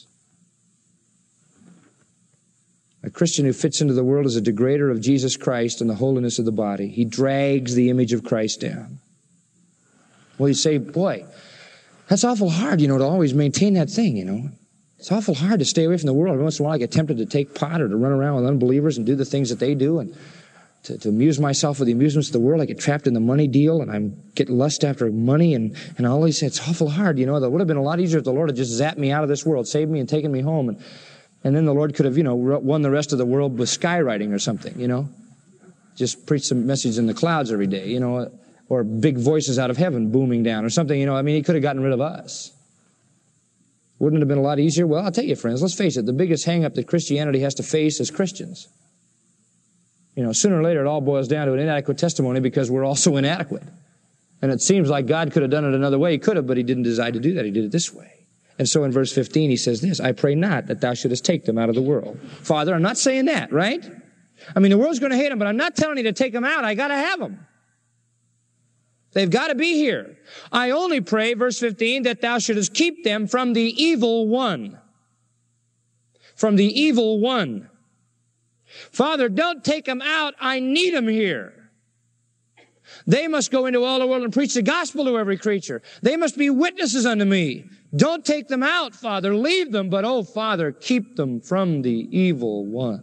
A Christian who fits into the world is a degrader of Jesus Christ and the holiness of the body. He drags the image of Christ down. Well, you say, boy, that's awful hard, to always maintain that thing, It's awful hard to stay away from the world. Every once in a while I get tempted to take pot or to run around with unbelievers and do the things that they do and to amuse myself with the amusements of the world. I get trapped in the money deal and I get lust after money and I always say it's awful hard. That would have been a lot easier if the Lord had just zapped me out of this world, saved me and taken me home. And then the Lord could have, won the rest of the world with skywriting or something, Just preach some message in the clouds every day, or big voices out of heaven booming down or something, He could have gotten rid of us. Wouldn't it have been a lot easier? Well, I'll tell you, friends, let's face it, the biggest hang-up that Christianity has to face as Christians. Sooner or later it all boils down to an inadequate testimony because we're also inadequate. And it seems like God could have done it another way. He could have, but He didn't decide to do that. He did it this way. And so in verse 15 he says this, I pray not that thou shouldest take them out of the world. Father, I'm not saying that, right? The world's going to hate them, but I'm not telling you to take them out. I got to have them. They've got to be here. I only pray, verse 15, that thou shouldest keep them from the evil one. From the evil one. Father, don't take them out. I need them here. They must go into all the world and preach the gospel to every creature. They must be witnesses unto me. Don't take them out, Father. Leave them, but, oh, Father, keep them from the evil one.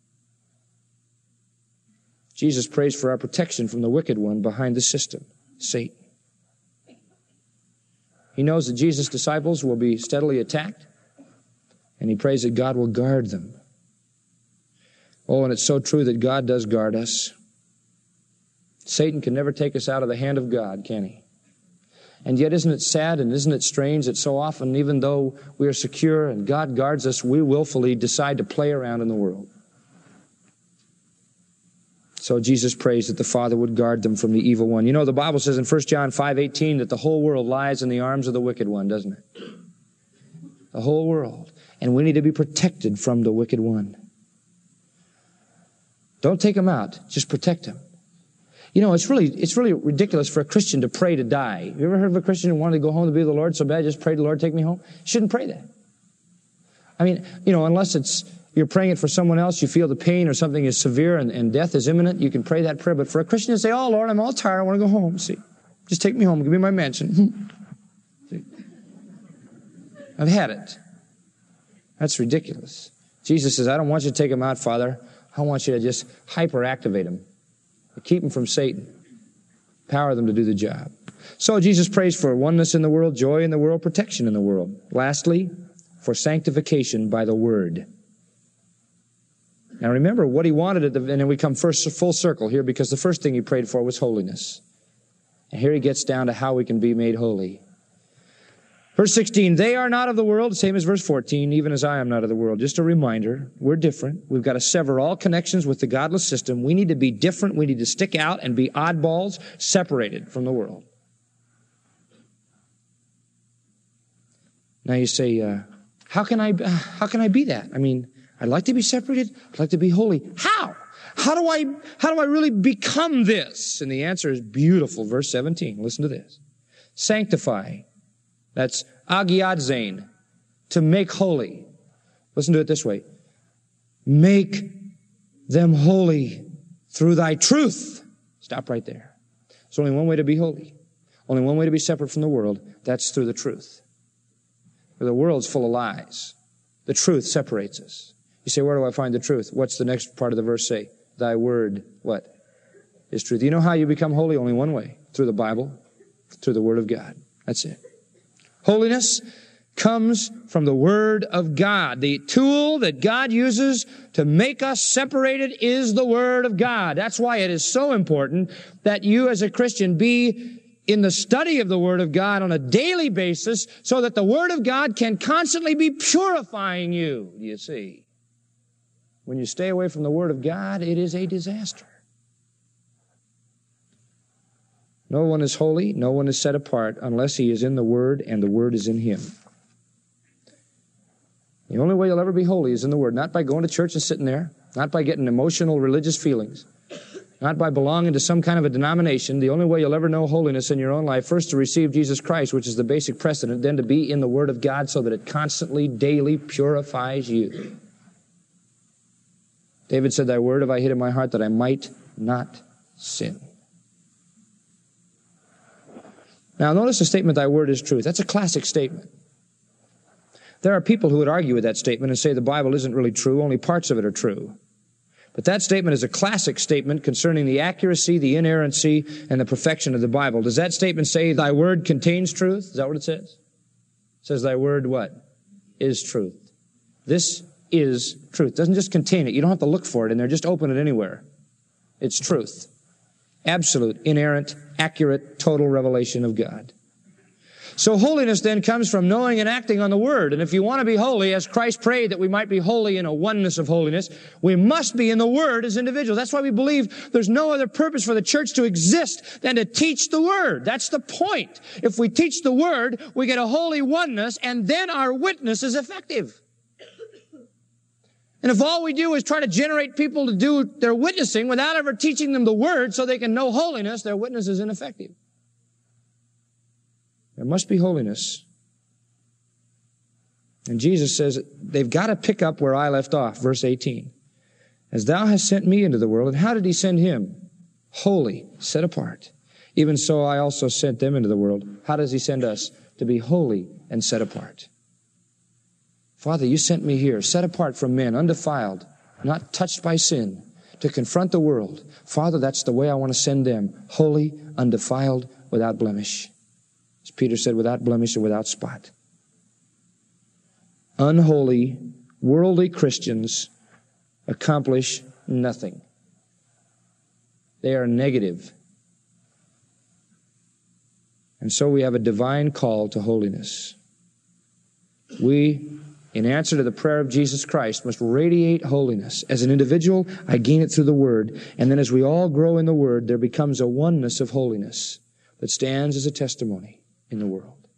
Jesus prays for our protection from the wicked one behind the system, Satan. He knows that Jesus' disciples will be steadily attacked, and he prays that God will guard them. Oh, and it's so true that God does guard us. Satan can never take us out of the hand of God, can he? And yet isn't it sad and isn't it strange that so often, even though we are secure and God guards us, we willfully decide to play around in the world. So Jesus prays that the Father would guard them from the evil one. The Bible says in 1 John 5:18 that the whole world lies in the arms of the wicked one, doesn't it? The whole world. And we need to be protected from the wicked one. Don't take him out. Just protect him. It's really ridiculous for a Christian to pray to die. You ever heard of a Christian who wanted to go home to be with the Lord so bad, just pray to the Lord, take me home? You shouldn't pray that. Unless you're praying it for someone else, you feel the pain or something is severe and death is imminent, you can pray that prayer. But for a Christian to say, oh, Lord, I'm all tired, I want to go home. See, just take me home, give me my mansion. I've had it. That's ridiculous. Jesus says, I don't want you to take them out, Father. I want you to just hyperactivate them. Keep them from Satan. Power them to do the job. So Jesus prays for oneness in the world, joy in the world, protection in the world. Lastly, for sanctification by the Word. Now remember what he wanted, and then we come first full circle here because the first thing he prayed for was holiness. And here he gets down to how we can be made holy. Verse 16, they are not of the world, same as verse 14, even as I am not of the world. Just a reminder, we're different. We've got to sever all connections with the godless system. We need to be different. We need to stick out and be oddballs, separated from the world. Now you say, how can I be that? I'd like to be separated. I'd like to be holy. How? How do I really become this? And the answer is beautiful. Verse 17. Listen to this. Sanctify. That's agiadzain, to make holy. Listen to it this way. Make them holy through thy truth. Stop right there. There's only one way to be holy. Only one way to be separate from the world. That's through the truth. The world's full of lies. The truth separates us. You say, where do I find the truth? What's the next part of the verse say? Thy word, what? Is truth. You know how you become holy? Only one way. Through the Bible, through the Word of God. That's it. Holiness comes from the Word of God. The tool that God uses to make us separated is the Word of God. That's why it is so important that you as a Christian be in the study of the Word of God on a daily basis so that the Word of God can constantly be purifying you. Do you see? When you stay away from the Word of God, it is a disaster. No one is holy, no one is set apart unless he is in the Word and the Word is in him. The only way you'll ever be holy is in the Word, not by going to church and sitting there, not by getting emotional religious feelings, not by belonging to some kind of a denomination. The only way you'll ever know holiness in your own life, first to receive Jesus Christ, which is the basic precedent, then to be in the Word of God so that it constantly, daily purifies you. David said, "Thy word have I hid in my heart that I might not sin." Now notice the statement, "Thy word is truth." That's a classic statement. There are people who would argue with that statement and say the Bible isn't really true, only parts of it are true. But that statement is a classic statement concerning the accuracy, the inerrancy, and the perfection of the Bible. Does that statement say, "Thy word contains truth"? Is that what it says? It says, "Thy word" what? Is truth. This is truth. It doesn't just contain it. You don't have to look for it in there. Just open it anywhere. It's truth. Absolute, inerrant, accurate, total revelation of God. So holiness then comes from knowing and acting on the Word. And if you want to be holy, as Christ prayed that we might be holy in a oneness of holiness, we must be in the Word as individuals. That's why we believe there's no other purpose for the church to exist than to teach the Word. That's the point. If we teach the Word, we get a holy oneness, and then our witness is effective. And if all we do is try to generate people to do their witnessing without ever teaching them the Word so they can know holiness, their witness is ineffective. There must be holiness. And Jesus says they've got to pick up where I left off, verse 18. "As thou hast sent me into the world," and how did he send him? Holy, set apart. "Even so I also sent them into the world." How does he send us? To be holy and set apart. Father, you sent me here, set apart from men, undefiled, not touched by sin, to confront the world. Father, that's the way I want to send them, holy, undefiled, without blemish. As Peter said, without blemish and without spot. Unholy, worldly Christians accomplish nothing. They are negative. And so we have a divine call to holiness. We, in answer to the prayer of Jesus Christ, must radiate holiness. As an individual, I gain it through the Word. And then as we all grow in the Word, there becomes a oneness of holiness that stands as a testimony in the world.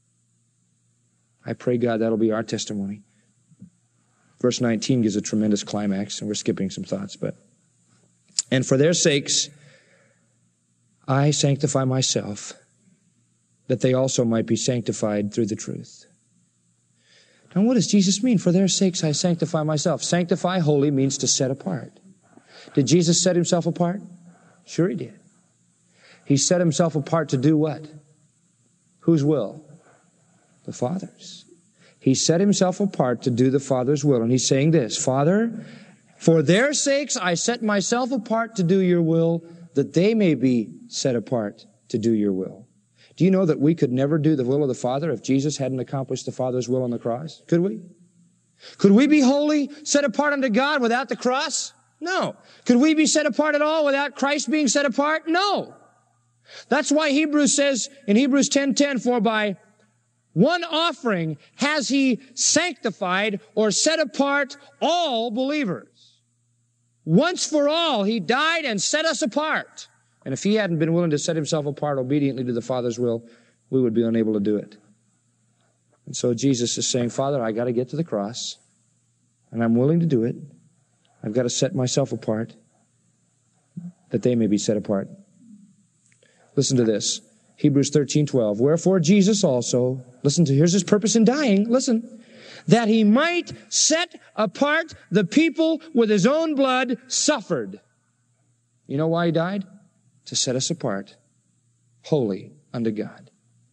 I pray, God, that'll be our testimony. Verse 19 gives a tremendous climax, and we're skipping some thoughts, but "And for their sakes I sanctify myself, that they also might be sanctified through the truth." Now what does Jesus mean? For their sakes I sanctify myself. Sanctify, holy, means to set apart. Did Jesus set himself apart? Sure he did. He set himself apart to do what? Whose will? The Father's. He set himself apart to do the Father's will. And he's saying this, "Father, for their sakes I set myself apart to do your will, that they may be set apart to do your will." Do you know that we could never do the will of the Father if Jesus hadn't accomplished the Father's will on the cross? Could we? Could we be holy, set apart unto God without the cross? No. Could we be set apart at all without Christ being set apart? No. That's why Hebrews says in Hebrews 10:10, "For by one offering has he sanctified or set apart all believers." Once for all, he died and set us apart. And if he hadn't been willing to set himself apart obediently to the Father's will, we would be unable to do it. And so Jesus is saying, "Father, I got to get to the cross, and I'm willing to do it. I've got to set myself apart, that they may be set apart." Listen to this. Hebrews 13:12. "Wherefore Jesus also," listen to, here's his purpose in dying, listen, "that he might set apart the people with his own blood, suffered." You know why he died? To set us apart, holy unto God.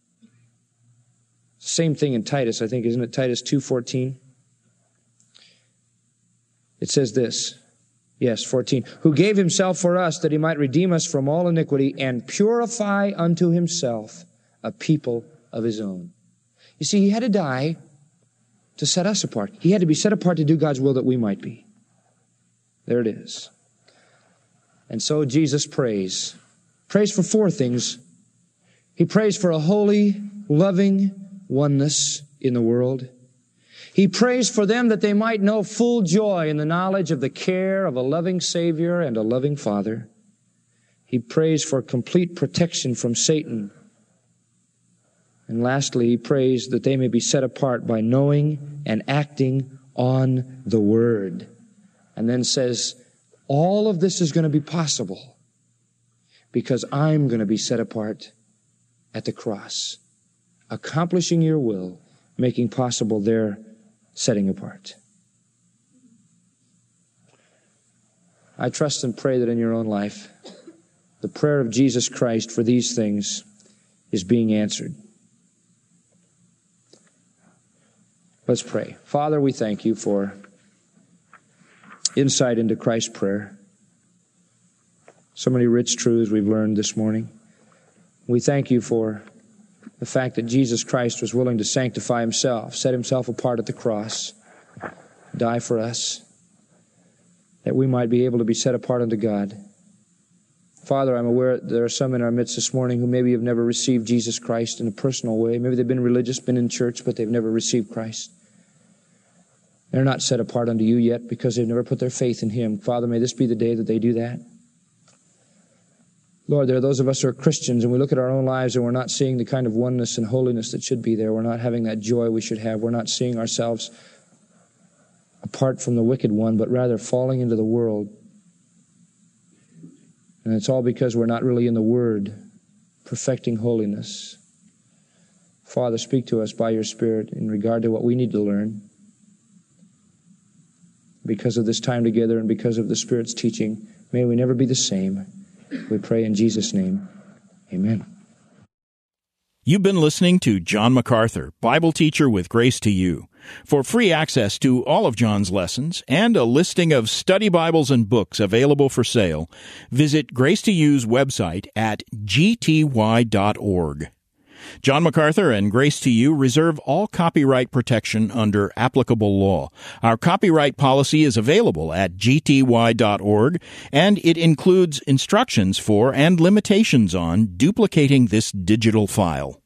Same thing in Titus, I think, isn't it? Titus 2:14. It says this. Yes, 14. "Who gave himself for us that he might redeem us from all iniquity and purify unto himself a people of his own." You see, he had to die to set us apart. He had to be set apart to do God's will that we might be. There it is. And so Jesus prays for four things. He prays for a holy, loving oneness in the world. He prays for them that they might know full joy in the knowledge of the care of a loving Savior and a loving Father. He prays for complete protection from Satan. And lastly, he prays that they may be set apart by knowing and acting on the Word. And then says, all of this is going to be possible because I'm going to be set apart at the cross, accomplishing your will, making possible their setting apart. I trust and pray that in your own life, the prayer of Jesus Christ for these things is being answered. Let's pray. Father, we thank you for insight into Christ's prayer. So many rich truths we've learned this morning. We thank you for the fact that Jesus Christ was willing to sanctify himself, set himself apart at the cross, die for us, that we might be able to be set apart unto God. Father, I'm aware there are some in our midst this morning who maybe have never received Jesus Christ in a personal way. Maybe they've been religious, been in church, but they've never received Christ. They're not set apart unto you yet because they've never put their faith in him. Father, may this be the day that they do that. Lord, there are those of us who are Christians and we look at our own lives and we're not seeing the kind of oneness and holiness that should be there. We're not having that joy we should have. We're not seeing ourselves apart from the wicked one, but rather falling into the world. And it's all because we're not really in the Word, perfecting holiness. Father, speak to us by your Spirit in regard to what we need to learn. Because of this time together and because of the Spirit's teaching, may we never be the same. We pray in Jesus' name. Amen. You've been listening to John MacArthur, Bible teacher with Grace to You. For free access to all of John's lessons and a listing of study Bibles and books available for sale, visit Grace to You's website at gty.org. John MacArthur and Grace to You reserve all copyright protection under applicable law. Our copyright policy is available at gty.org, and it includes instructions for and limitations on duplicating this digital file.